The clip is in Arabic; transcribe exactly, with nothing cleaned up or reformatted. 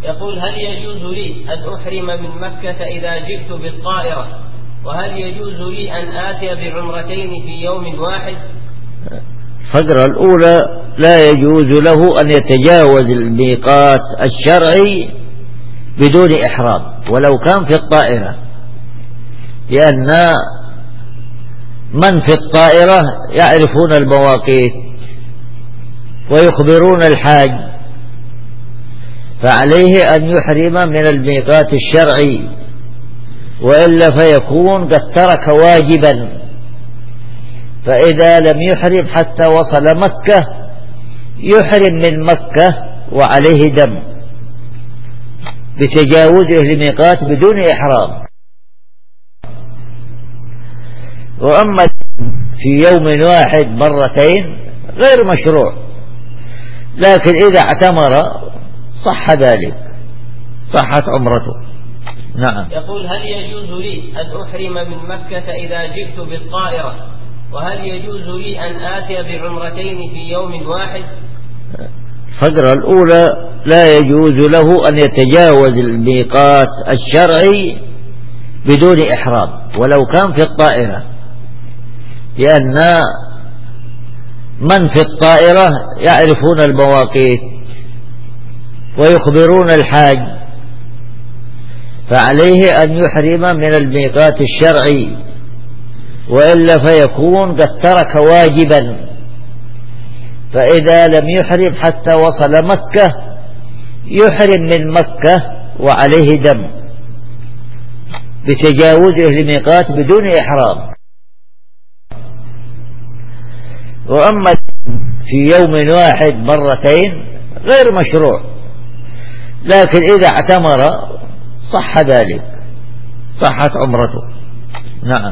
يقول: هل يجوز لي أن أحرم من مكة إذا جئت بالطائرة؟ وهل يجوز لي أن آتي بعمرتين في يوم واحد؟ الفقرة الأولى: لا يجوز له أن يتجاوز الميقات الشرعي بدون إحرام ولو كان في الطائرة، لأن من في الطائرة يعرفون المواقيت ويخبرون الحاج، فعليه أن يحرم من الميقات الشرعي، وإلا فيكون قد ترك واجبا. فإذا لم يحرم حتى وصل مكة يحرم من مكة وعليه دم بتجاوزه الميقات بدون إحرام. وأما في يوم واحد مرتين غير مشروع، لكن إذا اعتمر صح ذلك، صحت عمرته. نعم. يقول: هل يجوز لي أن أحرم من مكة إذا جئت بالطائرة؟ وهل يجوز لي أن آتي بعمرتين في يوم واحد؟ الفقرة الأولى: لا يجوز له أن يتجاوز الميقات الشرعي بدون إحرام ولو كان في الطائرة، لأن من في الطائرة يعرفون المواقيت ويخبرون الحاج، فعليه أن يحرم من الميقات الشرعي، وإلا فيكون قد ترك واجبا. فإذا لم يحرم حتى وصل مكة يحرم من مكة وعليه دم بتجاوزه الميقات بدون إحرام. وأما في يوم واحد مرتين غير مشروع، لكن إذا اعتمر صح ذلك، صحت عمرته. نعم.